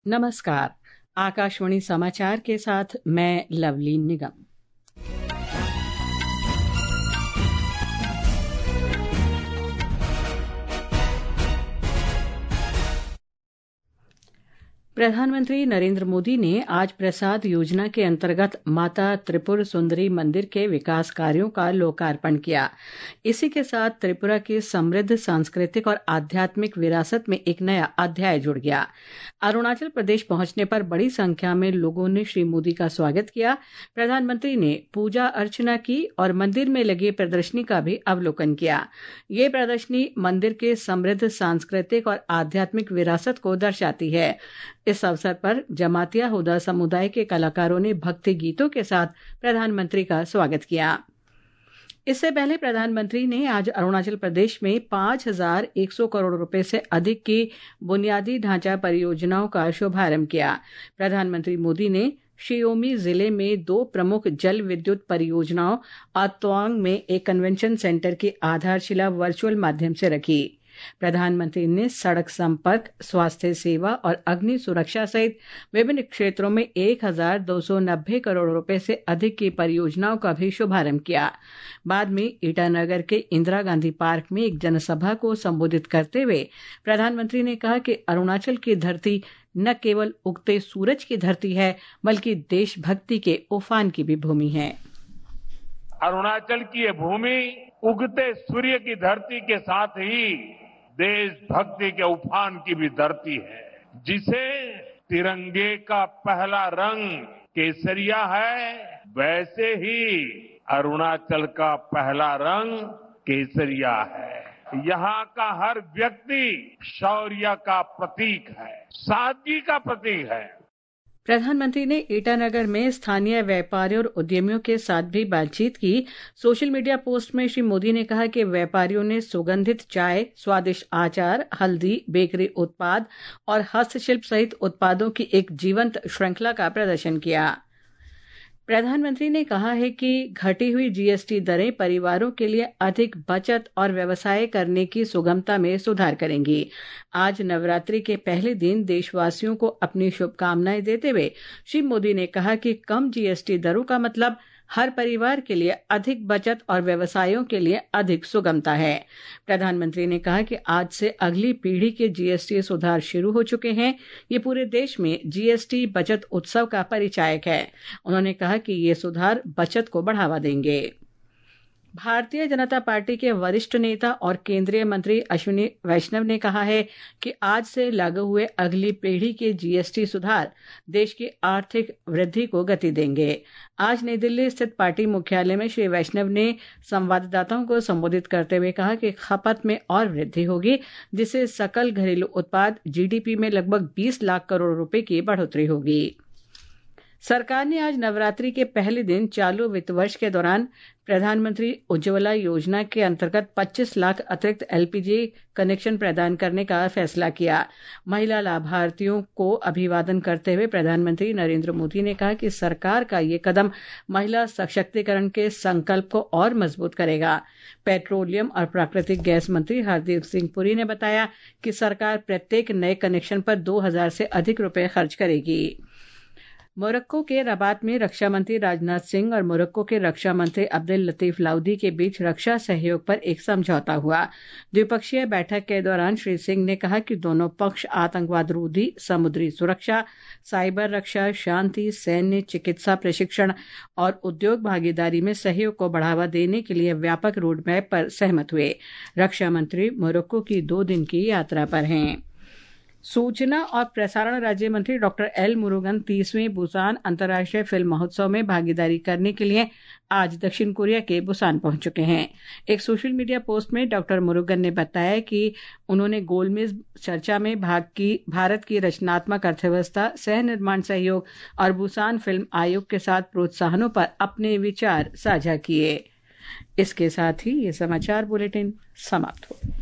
नमस्कार। आकाशवाणी समाचार के साथ मैं लवली निगम। प्रधानमंत्री नरेंद्र मोदी ने आज प्रसाद योजना के अंतर्गत माता त्रिपुर सुंदरी मंदिर के विकास कार्यों का लोकार्पण किया। इसी के साथ त्रिपुरा की समृद्ध सांस्कृतिक और आध्यात्मिक विरासत में एक नया अध्याय जुड़ गया। अरुणाचल प्रदेश पहुंचने पर बड़ी संख्या में लोगों ने श्री मोदी का स्वागत किया। प्रधानमंत्री ने पूजा अर्चना की और मंदिर में लगी प्रदर्शनी का भी अवलोकन किया। ये प्रदर्शनी मंदिर के समृद्ध सांस्कृतिक और आध्यात्मिक विरासत को दर्शाती है। इस अवसर पर जमातिया हुदा समुदाय के कलाकारों ने भक्ति गीतों के साथ प्रधानमंत्री का स्वागत किया। इससे पहले प्रधानमंत्री ने आज अरुणाचल प्रदेश में 5,100 करोड़ रुपए से अधिक की बुनियादी ढांचा परियोजनाओं का शुभारंभ किया। प्रधानमंत्री मोदी ने शियोमी जिले में 2 प्रमुख जल विद्युत परियोजनाओं और तवांग में एक कन्वेंशन सेंटर की आधारशिला वर्चुअल माध्यम से रखी। प्रधानमंत्री ने सड़क संपर्क, स्वास्थ्य सेवा और अग्नि सुरक्षा सहित विभिन्न क्षेत्रों में 1,290 करोड़ रुपए से अधिक की परियोजनाओं का भी शुभारंभ किया। बाद में ईटानगर के इंदिरा गांधी पार्क में एक जनसभा को संबोधित करते हुए प्रधानमंत्री ने कहा कि अरुणाचल की धरती न केवल उगते सूरज की धरती है, बल्कि देशभक्ति के उफान की भी भूमि है। अरुणाचल की ये भूमि उगते सूर्य की धरती के साथ ही देशभक्ति के उफान की भी धरती है, जिसे तिरंगे का पहला रंग केसरिया है, वैसे ही अरुणाचल का पहला रंग केसरिया है। यहाँ का हर व्यक्ति शौर्य का प्रतीक है, सादगी का प्रतीक है। प्रधानमंत्री ने ईटानगर में स्थानीय व्यापारियों और उद्यमियों के साथ भी बातचीत की। सोशल मीडिया पोस्ट में श्री मोदी ने कहा कि व्यापारियों ने सुगंधित चाय, स्वादिष्ट अचार, हल्दी, बेकरी उत्पाद और हस्तशिल्प सहित उत्पादों की एक जीवंत श्रृंखला का प्रदर्शन किया। प्रधानमंत्री ने कहा है कि घटी हुई जीएसटी दरें परिवारों के लिए अधिक बचत और व्यवसाय करने की सुगमता में सुधार करेंगी। आज नवरात्रि के पहले दिन देशवासियों को अपनी शुभकामनाएं देते हुए श्री मोदी ने कहा कि कम जीएसटी दरों का मतलब हर परिवार के लिए अधिक बचत और व्यवसायों के लिए अधिक सुगमता है। प्रधानमंत्री ने कहा कि आज से अगली पीढ़ी के जीएसटी सुधार शुरू हो चुके हैं। ये पूरे देश में जीएसटी बचत उत्सव का परिचायक है। उन्होंने कहा कि ये सुधार बचत को बढ़ावा देंगे। भारतीय जनता पार्टी के वरिष्ठ नेता और केंद्रीय मंत्री अश्विनी वैष्णव ने कहा है कि आज से लागू हुए अगली पीढ़ी के जीएसटी सुधार देश की आर्थिक वृद्धि को गति देंगे। आज नई दिल्ली स्थित पार्टी मुख्यालय में श्री वैष्णव ने संवाददाताओं को संबोधित करते हुए कहा कि खपत में और वृद्धि होगी, जिससे सकल घरेलू उत्पाद जीडीपी में लगभग 20 लाख करोड़ रुपए की बढ़ोतरी होगी। सरकार ने आज नवरात्रि के पहले दिन चालू वित्त वर्ष के दौरान प्रधानमंत्री उज्ज्वला योजना के अंतर्गत 25 लाख अतिरिक्त एलपीजी कनेक्शन प्रदान करने का फैसला किया। महिला लाभार्थियों को अभिवादन करते हुए प्रधानमंत्री नरेंद्र मोदी ने कहा कि सरकार का ये कदम महिला सशक्तिकरण के संकल्प को और मजबूत करेगा। पेट्रोलियम और प्राकृतिक गैस मंत्री हरदीप सिंह पुरी ने बताया कि सरकार प्रत्येक नए कनेक्शन पर 2,000 से अधिक रुपए खर्च करेगी। मोरक्को के रबात में रक्षा मंत्री राजनाथ सिंह और मोरक्को के रक्षा मंत्री अब्दुल लतीफ लाउदी के बीच रक्षा सहयोग पर एक समझौता हुआ। द्विपक्षीय बैठक के दौरान श्री सिंह ने कहा कि दोनों पक्ष आतंकवाद रोधी, समुद्री सुरक्षा, साइबर रक्षा, शांति, सैन्य, चिकित्सा प्रशिक्षण और उद्योग भागीदारी में सहयोग को बढ़ावा देने के लिए व्यापक रोडमैप पर सहमत हुए। रक्षा मंत्री मोरक्को की 2 दिन की यात्रा पर हैं। सूचना और प्रसारण राज्य मंत्री डॉक्टर एल मुरुगन 30वें बुसान अंतर्राष्ट्रीय फिल्म महोत्सव में भागीदारी करने के लिए आज दक्षिण कोरिया के बुसान पहुंच चुके हैं। एक सोशल मीडिया पोस्ट में डॉक्टर मुरुगन ने बताया कि उन्होंने गोलमेज चर्चा में भारत की रचनात्मक अर्थव्यवस्था, सह निर्माण सहयोग और बुसान फिल्म आयोग के साथ प्रोत्साहनों पर अपने विचार साझा किए। इसके साथ ही ये समाचार बुलेटिन समाप्त हुआ।